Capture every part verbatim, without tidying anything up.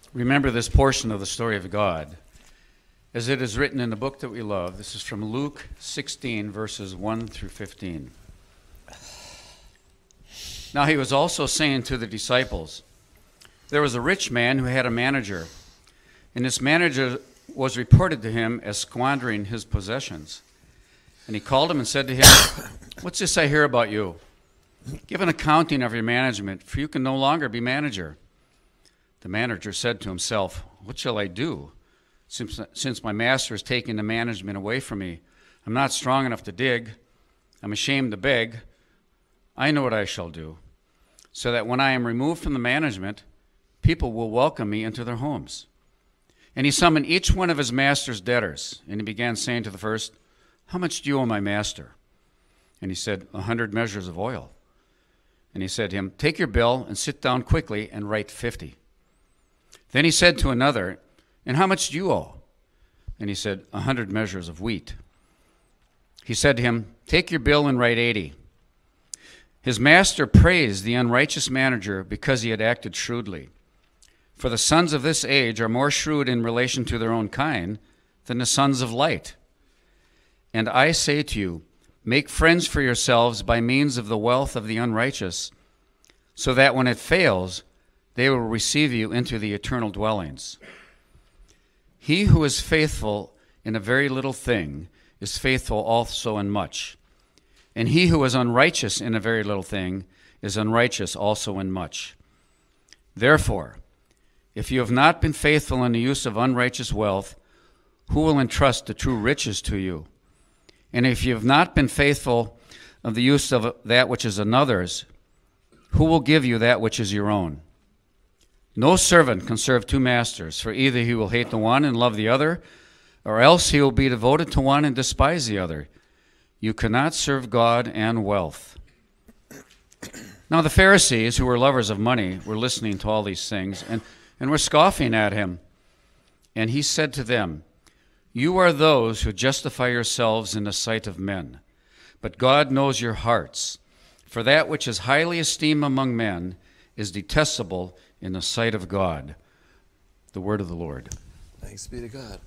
remember this portion of the story of God as it is written in the book that we love. This is from Luke sixteen, verses one through fifteen. Now he was also saying to the disciples, there was a rich man who had a manager, and this manager was reported to him as squandering his possessions. And he called him and said to him, what's this I hear about you? Give an accounting of your management, for you can no longer be manager. The manager said to himself, what shall I do? Since, since my master has taken the management away from me, I'm not strong enough to dig. I'm ashamed to beg. I know what I shall do, so that when I am removed from the management, people will welcome me into their homes. And he summoned each one of his master's debtors, and he began saying to the first, how much do you owe my master? And he said, a hundred measures of oil. And he said to him, take your bill and sit down quickly and write fifty. Then he said to another, and how much do you owe? And he said, a hundred measures of wheat. He said to him, take your bill and write eighty. His master praised the unrighteous manager because he had acted shrewdly. For the sons of this age are more shrewd in relation to their own kind than the sons of light. And I say to you, make friends for yourselves by means of the wealth of the unrighteous, so that when it fails, they will receive you into the eternal dwellings. He who is faithful in a very little thing is faithful also in much. And he who is unrighteous in a very little thing is unrighteous also in much. Therefore, if you have not been faithful in the use of unrighteous wealth, who will entrust the true riches to you? And if you have not been faithful of the use of that which is another's, who will give you that which is your own? No servant can serve two masters, for either he will hate the one and love the other, or else he will be devoted to one and despise the other. You cannot serve God and wealth. Now the Pharisees, who were lovers of money, were listening to all these things, and, and were scoffing at him. And he said to them, you are those who justify yourselves in the sight of men, but God knows your hearts. For that which is highly esteemed among men is detestable in the sight of God. The word of the Lord. Thanks be to God.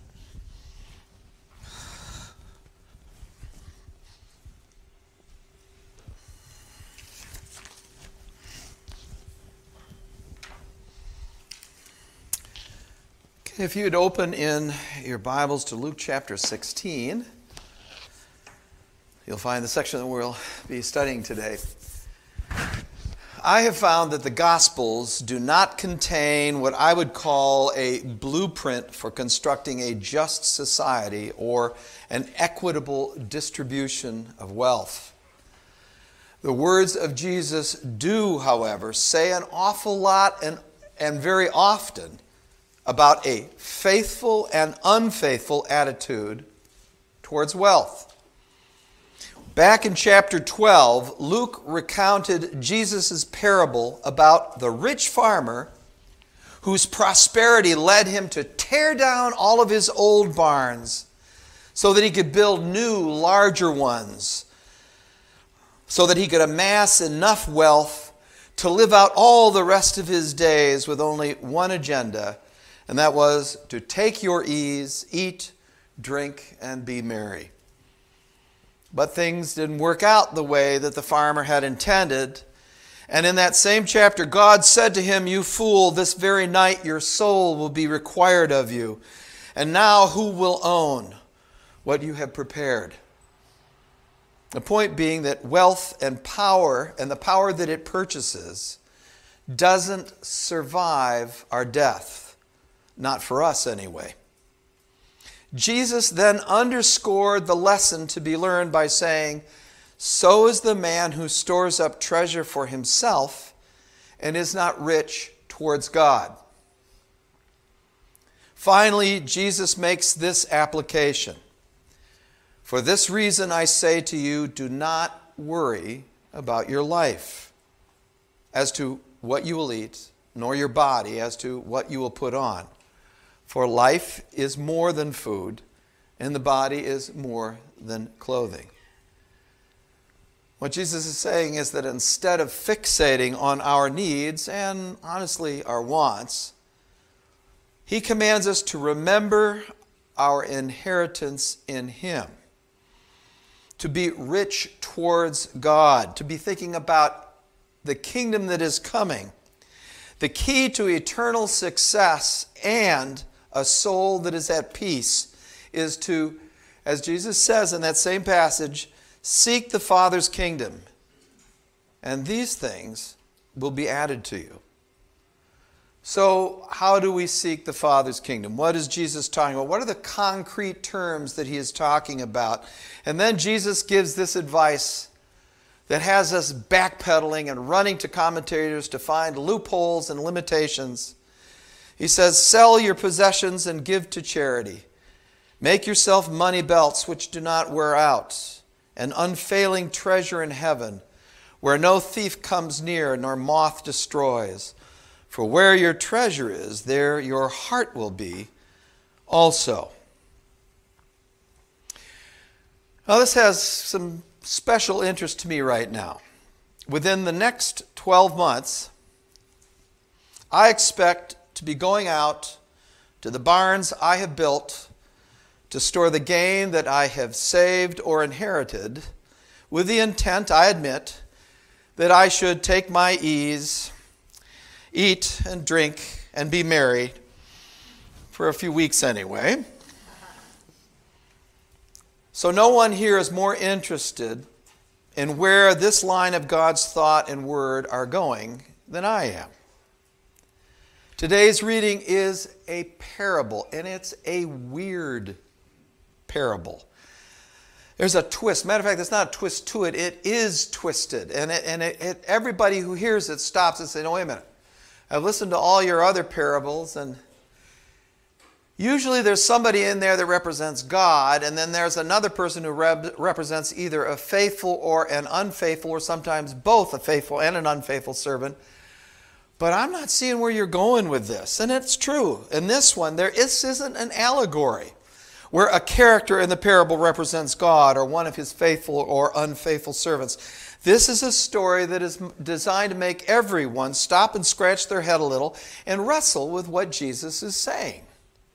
If you'd open in your Bibles to Luke chapter sixteen, you'll find the section that we'll be studying today. I have found that the Gospels do not contain what I would call a blueprint for constructing a just society or an equitable distribution of wealth. The words of Jesus do, however, say an awful lot and, and very often about a faithful and unfaithful attitude towards wealth. Back in chapter twelve, Luke recounted Jesus' parable about the rich farmer whose prosperity led him to tear down all of his old barns so that he could build new, larger ones, so that he could amass enough wealth to live out all the rest of his days with only one agenda, and that was to take your ease, eat, drink, and be merry. But things didn't work out the way that the farmer had intended. And in that same chapter, God said to him, you fool, this very night your soul will be required of you. And now who will own what you have prepared? The point being that wealth and power, and the power that it purchases, doesn't survive our death. Not for us, anyway. Jesus then underscored the lesson to be learned by saying, so is the man who stores up treasure for himself and is not rich towards God. Finally, Jesus makes this application. For this reason I say to you, do not worry about your life as to what you will eat, nor your body as to what you will put on. For life is more than food, and the body is more than clothing. What Jesus is saying is that instead of fixating on our needs and, honestly, our wants, He commands us to remember our inheritance in Him, to be rich towards God, to be thinking about the kingdom that is coming, the key to eternal success and a soul that is at peace is to, as Jesus says in that same passage, seek the Father's kingdom, and these things will be added to you. So how do we seek the Father's kingdom? What is Jesus talking about? What are the concrete terms that He is talking about? And then Jesus gives this advice that has us backpedaling and running to commentators to find loopholes and limitations. He says, sell your possessions and give to charity. Make yourself money belts which do not wear out, an unfailing treasure in heaven, where no thief comes near nor moth destroys. For where your treasure is, there your heart will be also. Now this has some special interest to me right now. Within the next twelve months, I expect to be going out to the barns I have built to store the gain that I have saved or inherited, with the intent, I admit, that I should take my ease, eat and drink and be merry for a few weeks anyway. So no one here is more interested in where this line of God's thought and word are going than I am. Today's reading is a parable, and it's a weird parable. There's a twist. Matter of fact, there's not a twist to it. It is twisted. And, it, and it, it, everybody who hears it stops and says, no, wait a minute. I've listened to all your other parables, and usually there's somebody in there that represents God, and then there's another person who rep- represents either a faithful or an unfaithful, or sometimes both a faithful and an unfaithful servant. But I'm not seeing where you're going with this. And it's true. In this one, there is, isn't an allegory where a character in the parable represents God or one of His faithful or unfaithful servants. This is a story that is designed to make everyone stop and scratch their head a little and wrestle with what Jesus is saying.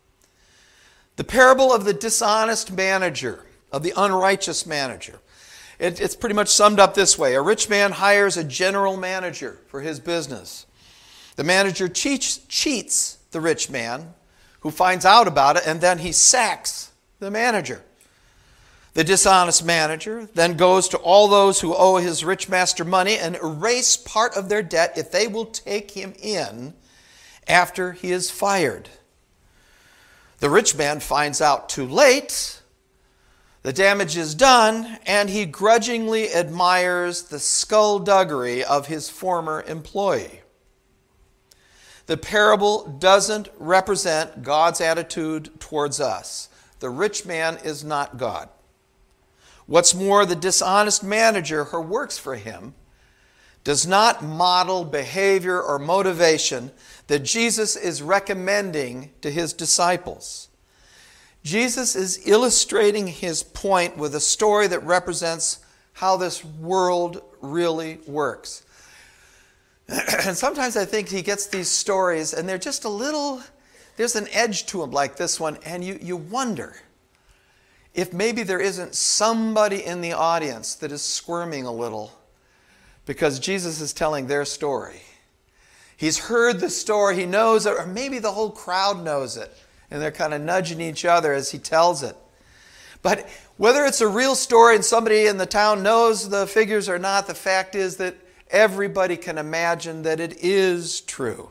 The parable of the dishonest manager, of the unrighteous manager. It, it's pretty much summed up this way. A rich man hires a general manager for his business. The manager cheats, cheats the rich man, who finds out about it, and then he sacks the manager. The dishonest manager then goes to all those who owe his rich master money and erase part of their debt if they will take him in after he is fired. The rich man finds out too late, the damage is done, and he grudgingly admires the skullduggery of his former employee. The parable doesn't represent God's attitude towards us. The rich man is not God. What's more, the dishonest manager who works for him does not model behavior or motivation that Jesus is recommending to His disciples. Jesus is illustrating His point with a story that represents how this world really works. And sometimes I think He gets these stories and they're just a little, there's an edge to them like this one, and you, you wonder if maybe there isn't somebody in the audience that is squirming a little because Jesus is telling their story. He's heard the story, he knows it, or maybe the whole crowd knows it, and they're kind of nudging each other as he tells it. But whether it's a real story and somebody in the town knows the figures or not, the fact is that everybody can imagine that it is true.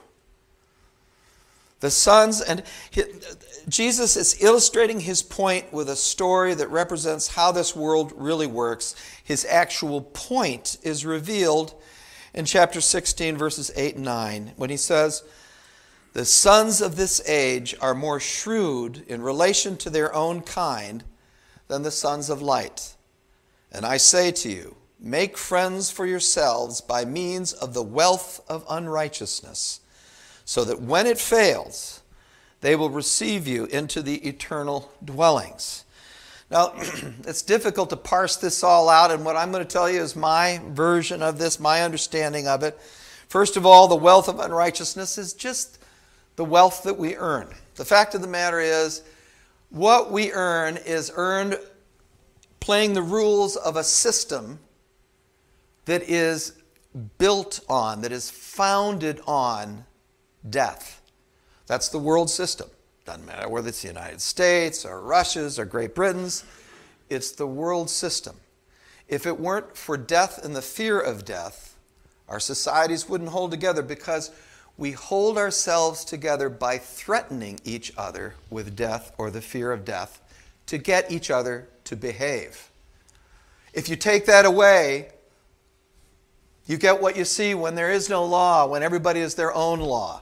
The sons, and he, Jesus is illustrating His point with a story that represents how this world really works. His actual point is revealed in chapter sixteen, verses eight and nine, when He says, "The sons of this age are more shrewd in relation to their own kind than the sons of light. And I say to you, make friends for yourselves by means of the wealth of unrighteousness, so that when it fails, they will receive you into the eternal dwellings." Now, it's difficult to parse this all out, and what I'm going to tell you is my version of this, my understanding of it. First of all, the wealth of unrighteousness is just the wealth that we earn. The fact of the matter is, what we earn is earned playing the rules of a system that is built on, that is founded on death. That's the world system. Doesn't matter whether it's the United States or Russia's or Great Britain's. It's the world system. If it weren't for death and the fear of death, our societies wouldn't hold together, because we hold ourselves together by threatening each other with death or the fear of death to get each other to behave. If you take that away, you get what you see when there is no law, when everybody is their own law.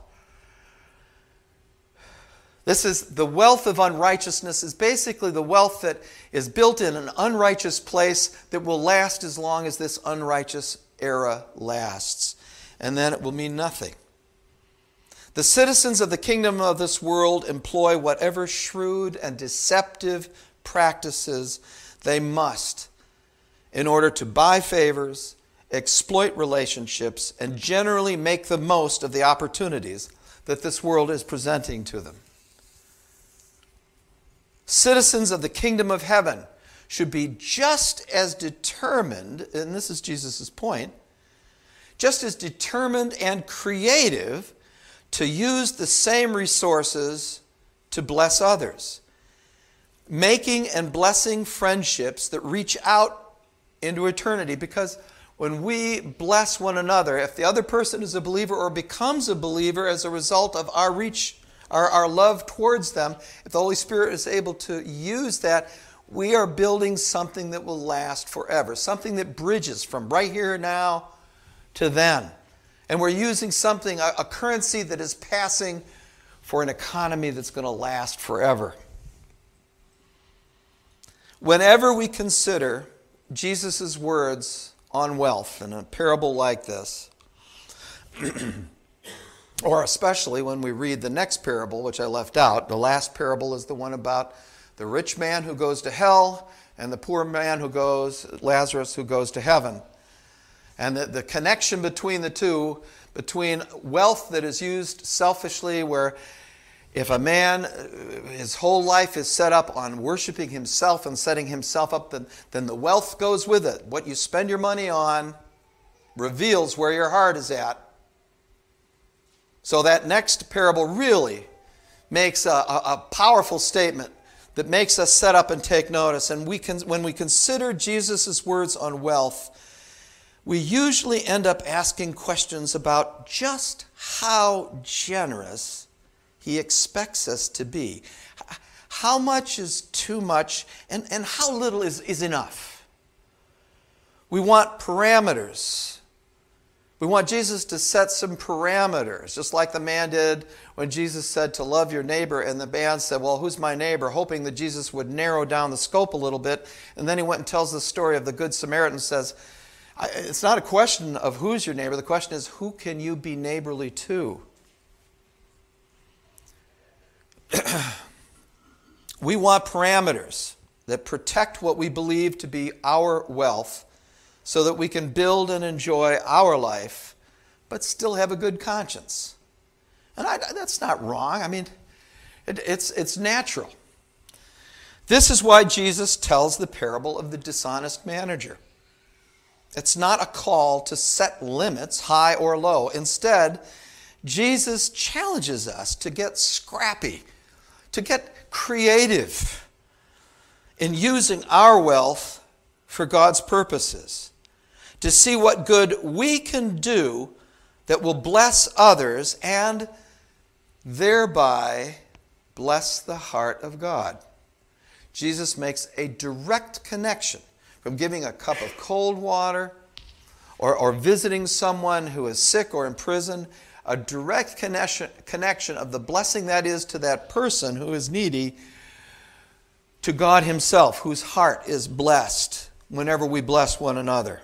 This is the wealth of unrighteousness is basically the wealth that is built in an unrighteous place that will last as long as this unrighteous era lasts. And then it will mean nothing. The citizens of the kingdom of this world employ whatever shrewd and deceptive practices they must in order to buy favors, exploit relationships, and generally make the most of the opportunities that this world is presenting to them. Citizens of the kingdom of heaven should be just as determined, and this is Jesus' point, just as determined and creative to use the same resources to bless others, making and blessing friendships that reach out into eternity. Because when we bless one another, if the other person is a believer or becomes a believer as a result of our reach, our, our love towards them, if the Holy Spirit is able to use that, we are building something that will last forever, something that bridges from right here now to then. And we're using something, a, a currency that is passing for an economy that's going to last forever. Whenever we consider Jesus' words on wealth in a parable like this, or especially when we read the next parable, which I left out, the last parable is the one about the rich man who goes to hell and the poor man who goes, Lazarus, who goes to heaven. And the, the connection between the two, between wealth that is used selfishly, where if a man, his whole life is set up on worshiping himself and setting himself up, then, then the wealth goes with it. What you spend your money on reveals where your heart is at. So that next parable really makes a, a, a powerful statement that makes us set up and take notice. And we can, when we consider Jesus' words on wealth, we usually end up asking questions about just how generous he expects us to be. How much is too much, and, and how little is, is enough? We want parameters. We want Jesus to set some parameters, just like the man did when Jesus said to love your neighbor, and the man said, well, who's my neighbor? Hoping that Jesus would narrow down the scope a little bit. And then he went and tells the story of the Good Samaritan and says, it's not a question of who's your neighbor. The question is, who can you be neighborly to? We want parameters that protect what we believe to be our wealth so that we can build and enjoy our life, but still have a good conscience. And I, that's not wrong. I mean, it, it's, it's natural. This is why Jesus tells the parable of the dishonest manager. It's not a call to set limits, high or low. Instead, Jesus challenges us to get scrappy, to get creative in using our wealth for God's purposes, to see what good we can do that will bless others and thereby bless the heart of God. Jesus makes a direct connection from giving a cup of cold water or, or visiting someone who is sick or in prison, a direct connection, connection of the blessing that is to that person who is needy to God himself, whose heart is blessed whenever we bless one another.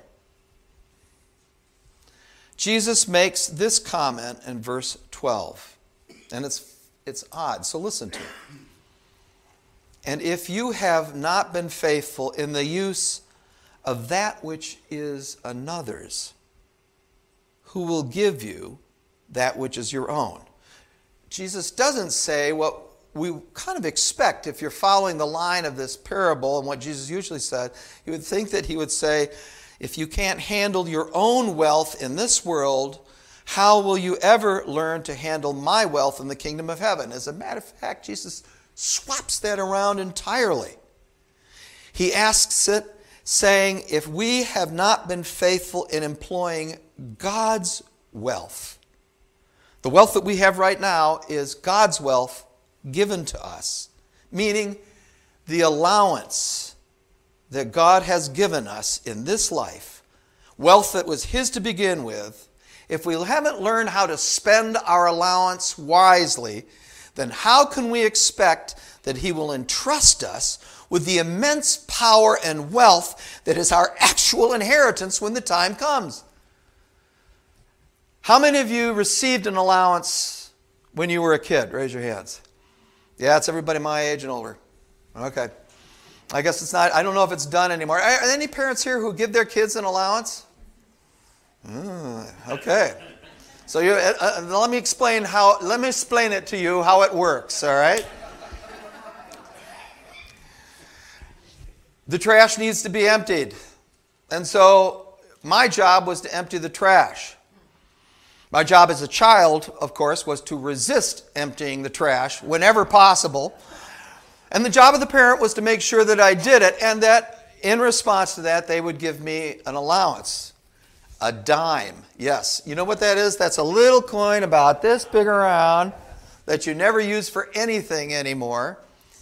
Jesus makes this comment in verse twelve, and it's, it's odd, so listen to it. And if you have not been faithful in the use of that which is another's, who will give you that which is your own? Jesus doesn't say what we kind of expect, if you're following the line of this parable and what Jesus usually said, you would think that he would say, if you can't handle your own wealth in this world, how will you ever learn to handle my wealth in the kingdom of heaven? As a matter of fact, Jesus swaps that around entirely. He asks it, saying, if we have not been faithful in employing God's wealth, the wealth that we have right now is God's wealth given to us, meaning the allowance that God has given us in this life, wealth that was his to begin with. If we haven't learned how to spend our allowance wisely, then how can we expect that he will entrust us with the immense power and wealth that is our actual inheritance when the time comes? How many of you received an allowance when you were a kid? Raise your hands. Yeah, it's everybody my age and older. Okay. I guess it's not, I don't know if it's done anymore. Are there any parents here who give their kids an allowance? Mm, okay. So you, uh, uh, let me explain how, let me explain it to you how it works, all right? The trash needs to be emptied. And so my job was to empty the trash. My job as a child, of course, was to resist emptying the trash whenever possible. And the job of the parent was to make sure that I did it, and that in response to that, they would give me an allowance. A dime. Yes. You know what that is? That's a little coin about this big around that you never use for anything anymore.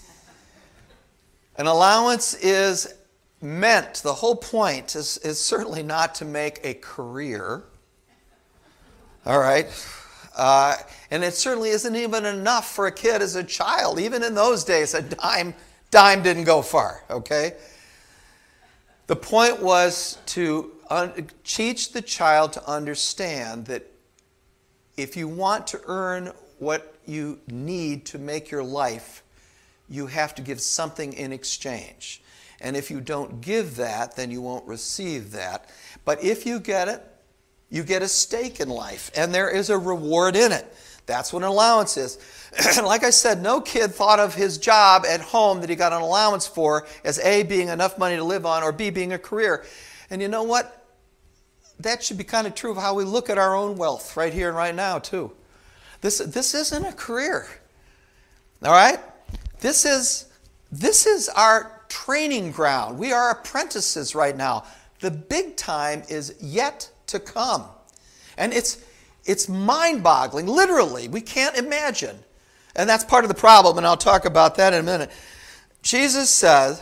An allowance is meant, the whole point is, is certainly not to make a career. All right. Uh, and it certainly isn't even enough for a kid as a child. Even in those days, a dime, dime didn't go far. Okay. The point was to un- teach the child to understand that if you want to earn what you need to make your life, you have to give something in exchange. And if you don't give that, then you won't receive that. But if you get it, you get a stake in life, and there is a reward in it. That's what an allowance is. Like I said, no kid thought of his job at home that he got an allowance for as A, being enough money to live on, or B, being a career. And you know what? That should be kind of true of how we look at our own wealth right here and right now, too. This, this isn't a career. All right? This is, this is our training ground. We are apprentices right now. The big time is yet to come. And it's, it's mind-boggling, literally. We can't imagine. And that's part of the problem, and I'll talk about that in a minute. Jesus says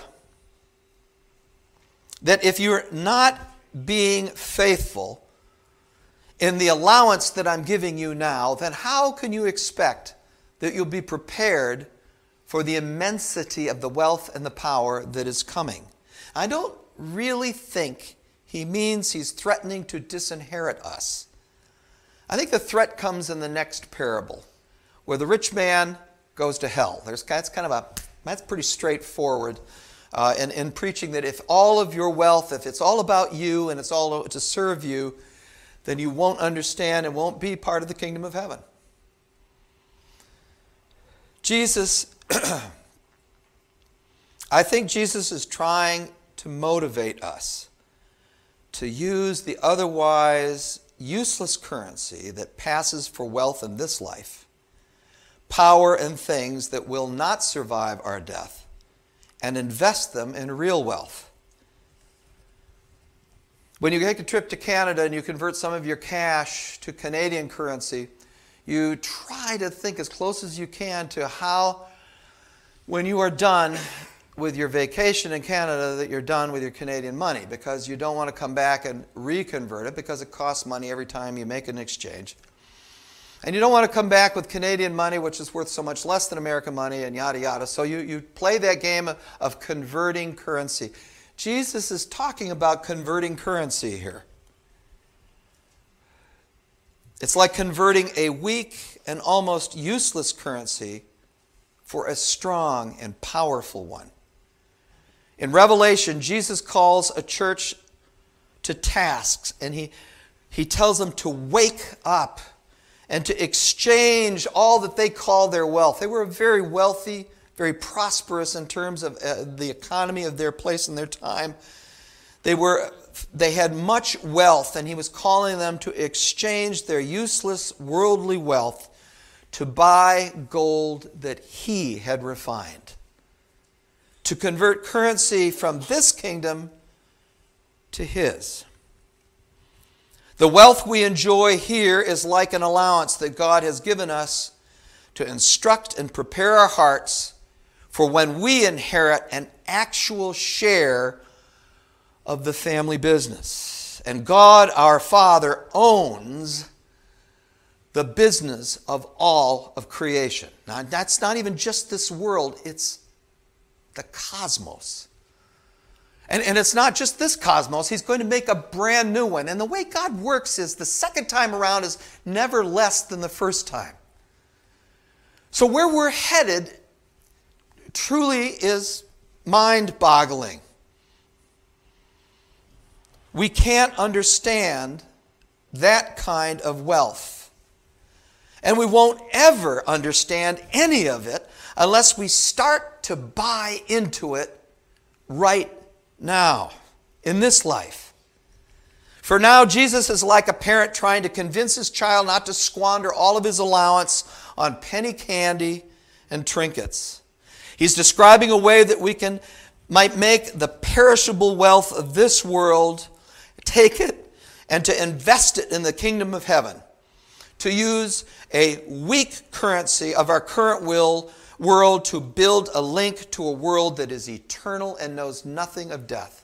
that if you're not being faithful in the allowance that I'm giving you now, then how can you expect that you'll be prepared for the immensity of the wealth and the power that is coming? I don't really think he means he's threatening to disinherit us. I think the threat comes in the next parable, where the rich man goes to hell. There's, that's kind of a, that's pretty straightforward uh, in, in preaching that if all of your wealth, if it's all about you and it's all to serve you, then you won't understand and won't be part of the kingdom of heaven. Jesus, I think Jesus is trying to motivate us to use the otherwise useless currency that passes for wealth in this life, power and things that will not survive our death, and invest them in real wealth. When you take a trip to Canada and you convert some of your cash to Canadian currency, you try to think as close as you can to how, when you are done with your vacation in Canada, that you're done with your Canadian money, because you don't want to come back and reconvert it because it costs money every time you make an exchange. And you don't want to come back with Canadian money, which is worth so much less than American money, and yada yada. So you, you play that game of, of converting currency. Jesus is talking about converting currency here. It's like converting a weak and almost useless currency for a strong and powerful one. In Revelation, Jesus calls a church to tasks, and he, he tells them to wake up and to exchange all that they call their wealth. They were very wealthy, very prosperous in terms of uh, the economy of their place and their time. They were, they had much wealth, and he was calling them to exchange their useless worldly wealth to buy gold that he had refined, to convert currency from this kingdom to his. The wealth we enjoy here is like an allowance that God has given us to instruct and prepare our hearts for when we inherit an actual share of the family business. And God, our Father, owns the business of all of creation. Now, that's not even just this world, it's the cosmos. And, and it's not just this cosmos, he's going to make a brand new one. And the way God works is the second time around is never less than the first time. So where we're headed truly is mind-boggling. We can't understand that kind of wealth. And we won't ever understand any of it unless we start to buy into it right now, in this life. For now, Jesus is like a parent trying to convince his child not to squander all of his allowance on penny candy and trinkets. He's describing a way that we can might make the perishable wealth of this world, take it, and to invest it in the kingdom of heaven. To use a weak currency of our current will, world to build a link to a world that is eternal and knows nothing of death.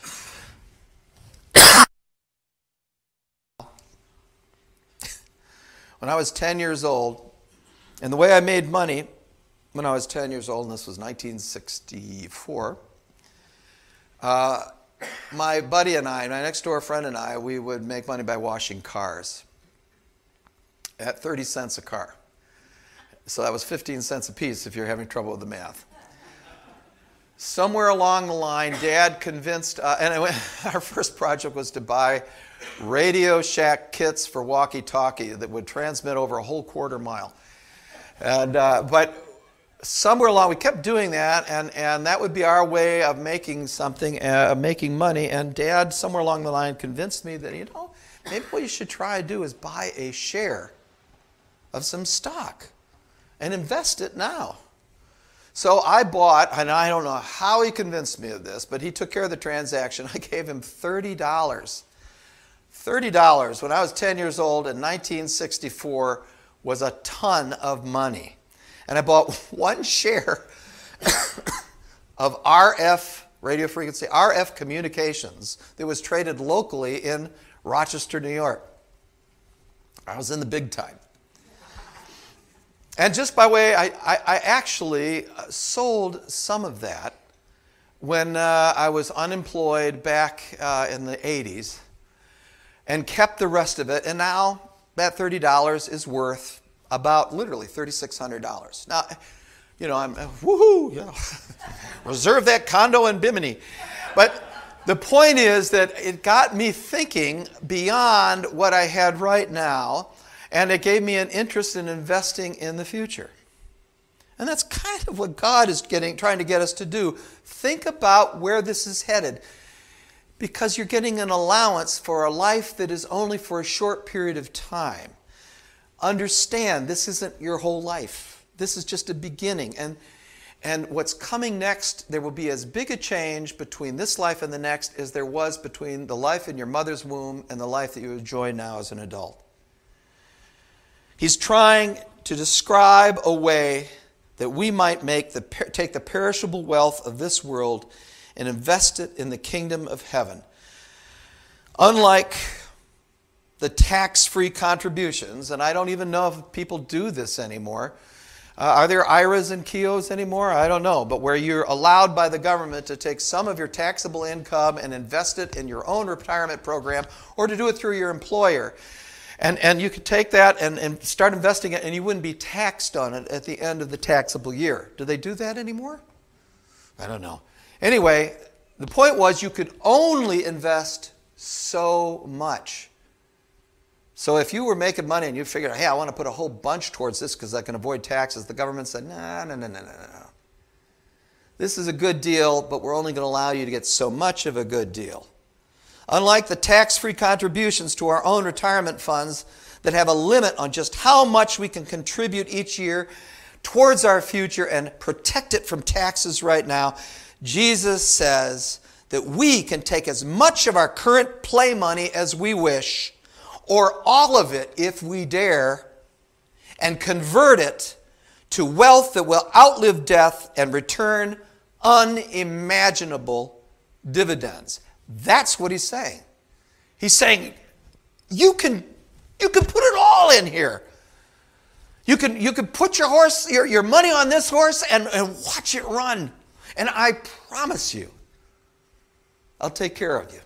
When I was ten years old, and the way I made money when I was ten years old, and this was nineteen sixty-four, uh, my buddy and I, my next door friend and I, we would make money by washing cars at thirty cents a car. So that was fifteen cents a piece if you're having trouble with the math. Somewhere along the line, Dad convinced, uh, and went, our first project was to buy Radio Shack kits for walkie-talkie that would transmit over a whole quarter mile. And uh, but somewhere along, we kept doing that, and, and that would be our way of making something, uh, making money. And Dad, somewhere along the line, convinced me that, you know, maybe what you should try to do is buy a share of some stock and invest it now. So I bought, and I don't know how he convinced me of this, but he took care of the transaction. I gave him thirty dollars. thirty dollars when I was ten years old in nineteen sixty-four was a ton of money. And I bought one share of R F, radio frequency, R F Communications, that was traded locally in Rochester, New York. I was in the big time. And just by way, I, I, I actually sold some of that when uh, I was unemployed back uh, in the eighties and kept the rest of it. And now that thirty dollars is worth about literally three thousand six hundred dollars. Now, you know, I'm, woohoo, you know, reserve that condo in Bimini. But the point is that it got me thinking beyond what I had right now, and it gave me an interest in investing in the future. And that's kind of what God is getting, trying to get us to do. Think about where this is headed, because you're getting an allowance for a life that is only for a short period of time. Understand, this isn't your whole life. This is just a beginning. And, and what's coming next, there will be as big a change between this life and the next as there was between the life in your mother's womb and the life that you enjoy now as an adult. He's trying to describe a way that we might make the, take the perishable wealth of this world and invest it in the kingdom of heaven. Unlike the tax-free contributions, and I don't even know if people do this anymore. Uh, are there I R As and K E Os anymore? I don't know. But where you're allowed by the government to take some of your taxable income and invest it in your own retirement program, or to do it through your employer. And, and you could take that and, and start investing it, and you wouldn't be taxed on it at the end of the taxable year. Do they do that anymore? I don't know. Anyway, the point was you could only invest so much. So if you were making money and you figured, hey, I want to put a whole bunch towards this because I can avoid taxes, the government said, no, no, no, no, no, no. This is a good deal, but we're only going to allow you to get so much of a good deal. Unlike the tax-free contributions to our own retirement funds that have a limit on just how much we can contribute each year towards our future and protect it from taxes right now, Jesus says that we can take as much of our current play money as we wish, or all of it if we dare, and convert it to wealth that will outlive death and return unimaginable dividends. That's what he's saying. He's saying, you can, you can put it all in here. You can, you can put your horse, your, your money on this horse and, and watch it run. And I promise you, I'll take care of you.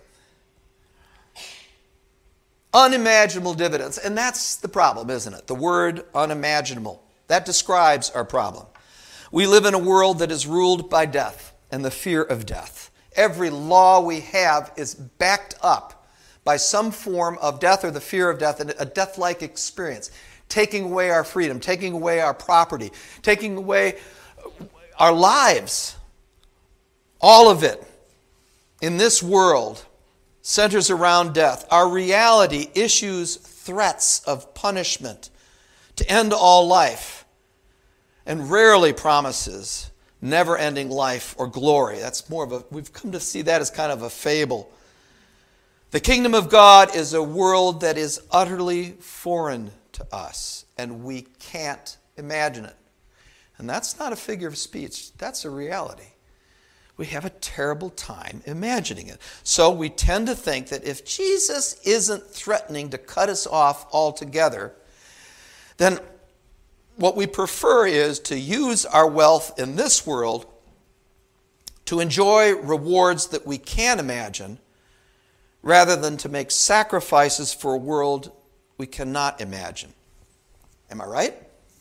Unimaginable dividends. And that's the problem, isn't it? The word unimaginable. That describes our problem. We live in a world that is ruled by death and the fear of death. Every law we have is backed up by some form of death or the fear of death, and a death-like experience. Taking away our freedom, taking away our property, taking away our lives. All of it in this world centers around death. Our reality issues threats of punishment to end all life and rarely promises never-ending life or glory. That's more of a, we've come to see that as kind of a fable. The kingdom of God is a world that is utterly foreign to us, and we can't imagine it. And that's not a figure of speech. That's a reality. We have a terrible time imagining it. So we tend to think that if Jesus isn't threatening to cut us off altogether, then what we prefer is to use our wealth in this world to enjoy rewards that we can imagine, rather than to make sacrifices for a world we cannot imagine. Am I right?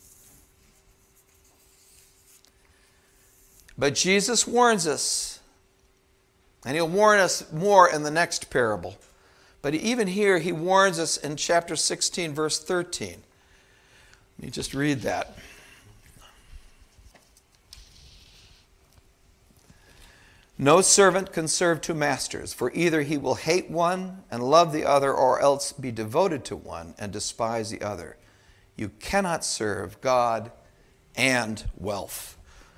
But Jesus warns us, and he'll warn us more in the next parable. But even here, he warns us in chapter sixteen, verse thirteen. Let me just read that. No servant can serve two masters, for either he will hate one and love the other, or else be devoted to one and despise the other. You cannot serve God and wealth.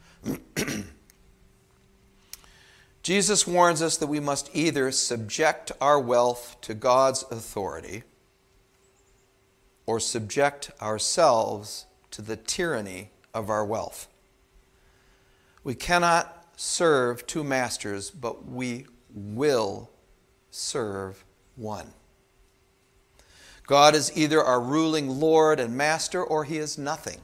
Jesus warns us that we must either subject our wealth to God's authority or subject ourselves to the tyranny of our wealth. We cannot serve two masters, but we will serve one. God is either our ruling Lord and Master, or he is nothing.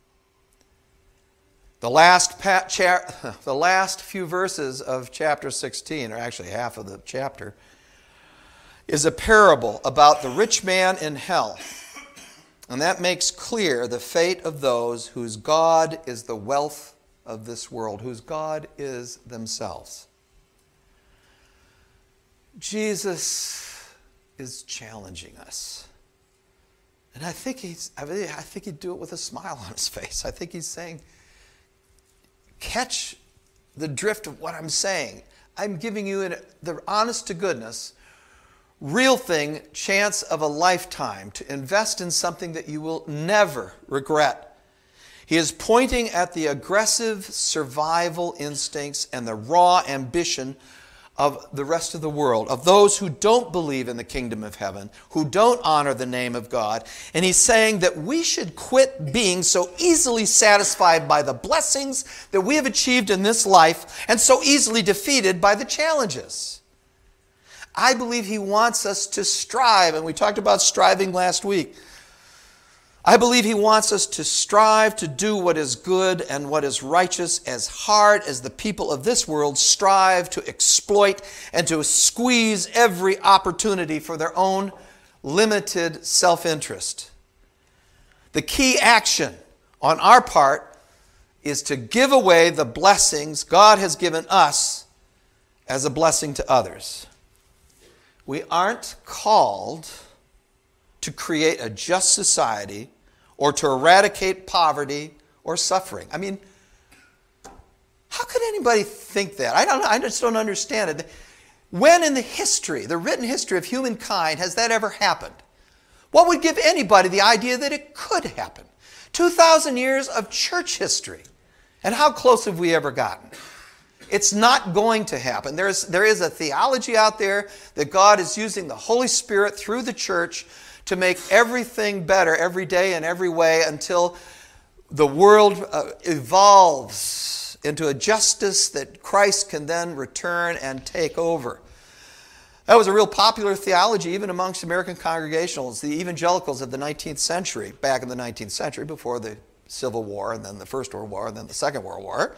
The last, pa- cha- the last few verses of chapter sixteen, or actually half of the chapter, is a parable about the rich man in hell. And that makes clear the fate of those whose God is the wealth of this world, whose God is themselves. Jesus is challenging us. And I think he's I really, I think he'd do it with a smile on his face. I think he's saying, catch the drift of what I'm saying. I'm giving you an, the honest to goodness, real thing, chance of a lifetime to invest in something that you will never regret. He is pointing at the aggressive survival instincts and the raw ambition of the rest of the world, of those who don't believe in the kingdom of heaven, who don't honor the name of God. And he's saying that we should quit being so easily satisfied by the blessings that we have achieved in this life and so easily defeated by the challenges. I believe he wants us to strive, and we talked about striving last week. I believe he wants us to strive to do what is good and what is righteous as hard as the people of this world strive to exploit and to squeeze every opportunity for their own limited self-interest. The key action on our part is to give away the blessings God has given us as a blessing to others. We aren't called to create a just society or to eradicate poverty or suffering. I mean, how could anybody think that? I don't. I just don't understand it. When in the history, the written history of humankind, has that ever happened? What would give anybody the idea that it could happen? two thousand years of church history. And how close have we ever gotten? It's not going to happen. There is, there is a theology out there that God is using the Holy Spirit through the church to make everything better every day in every way until the world uh, evolves into a justice that Christ can then return and take over. That was a real popular theology even amongst American Congregationalists, the evangelicals of the nineteenth century, back in the nineteenth century, before the Civil War and then the First World War and then the Second World War.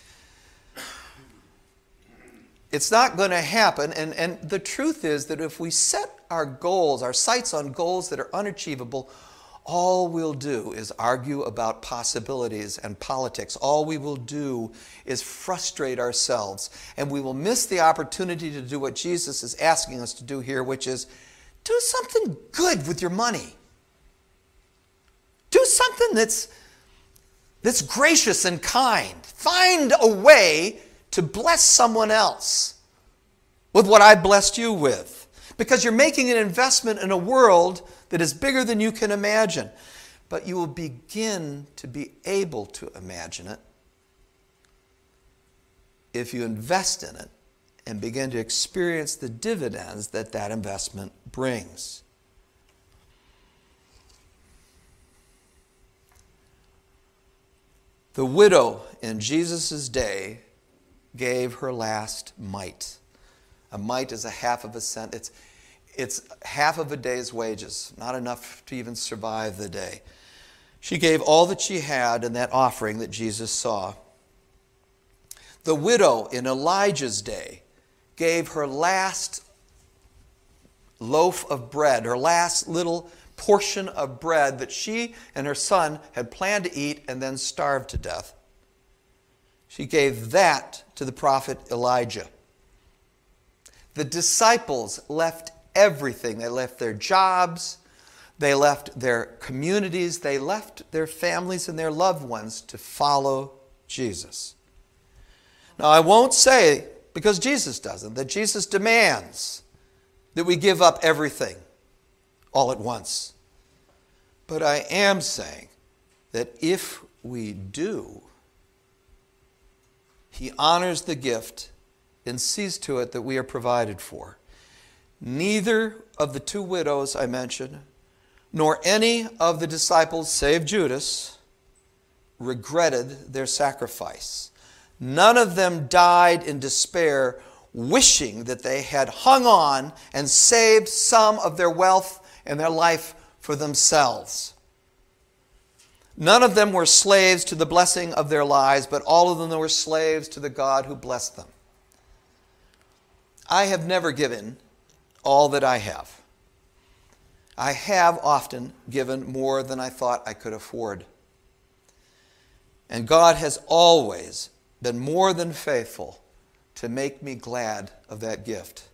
It's not going to happen, and, and the truth is that if we set our goals, our sights on goals that are unachievable, all we'll do is argue about possibilities and politics. All we will do is frustrate ourselves, and we will miss the opportunity to do what Jesus is asking us to do here, which is do something good with your money. Do something that's, that's gracious and kind. Find a way to bless someone else with what I blessed you with. Because you're making an investment in a world that is bigger than you can imagine. But you will begin to be able to imagine it if you invest in it and begin to experience the dividends that that investment brings. The widow in Jesus' day gave her last mite. A mite is a half of a cent. It's, it's half of a day's wages, not enough to even survive the day. She gave all that she had in that offering that Jesus saw. The widow in Elijah's day gave her last loaf of bread, her last little portion of bread that she and her son had planned to eat and then starve to death. She gave that to the prophet Elijah. The disciples left everything. They left their jobs, they left their communities, they left their families and their loved ones to follow Jesus. Now, I won't say, because Jesus doesn't, that Jesus demands that we give up everything all at once. But I am saying that if we do, He honors the gift and sees to it that we are provided for. Neither of the two widows I mentioned, nor any of the disciples, save Judas, regretted their sacrifice. None of them died in despair, wishing that they had hung on and saved some of their wealth and their life for themselves. None of them were slaves to the blessing of their lives, but all of them were slaves to the God who blessed them. I have never given all that I have. I have often given more than I thought I could afford. And God has always been more than faithful to make me glad of that gift.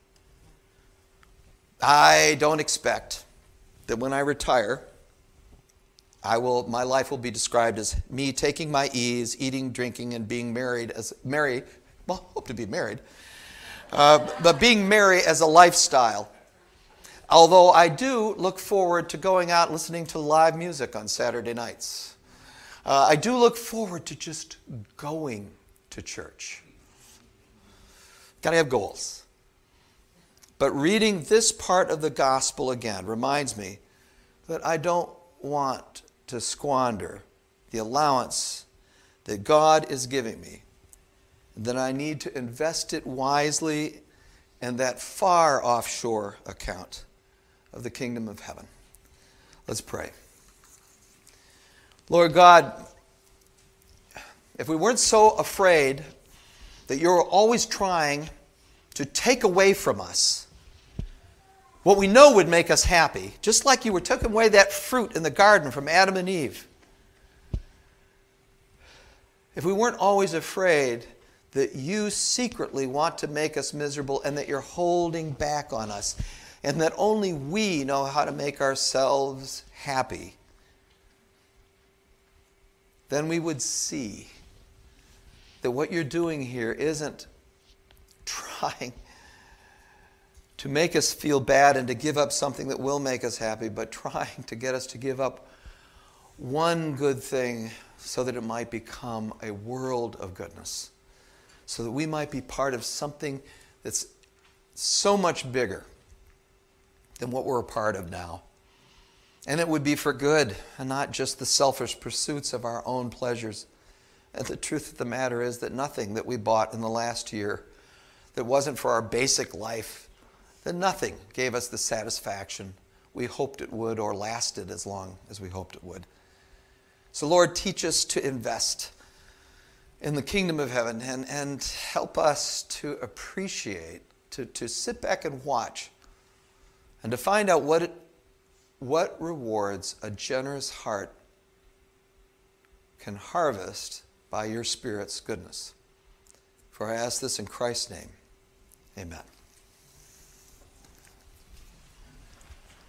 I don't expect that when I retire, I will, my life will be described as me taking my ease, eating, drinking, and being married as merry. Well, hope to be married, uh, but being merry as a lifestyle. Although I do look forward to going out and listening to live music on Saturday nights. Uh, I do look forward to just going to church. Got to have goals. But reading this part of the gospel again reminds me that I don't want to squander the allowance that God is giving me, that I need to invest it wisely in that far offshore account of the kingdom of heaven. Let's pray. Lord God, if we weren't so afraid that you're always trying to take away from us what we know would make us happy, just like you were taking away that fruit in the garden from Adam and Eve. If we weren't always afraid that you secretly want to make us miserable and that you're holding back on us, and that only we know how to make ourselves happy, then we would see that what you're doing here isn't trying to make us feel bad and to give up something that will make us happy, but trying to get us to give up one good thing so that it might become a world of goodness, so that we might be part of something that's so much bigger than what we're a part of now. And it would be for good and not just the selfish pursuits of our own pleasures. And the truth of the matter is that nothing that we bought in the last year that wasn't for our basic life, that nothing gave us the satisfaction we hoped it would or lasted as long as we hoped it would. So Lord, teach us to invest in the kingdom of heaven and, and help us to appreciate, to, to sit back and watch and to find out what, it, what rewards a generous heart can harvest by your Spirit's goodness. For I ask this in Christ's name. Amen.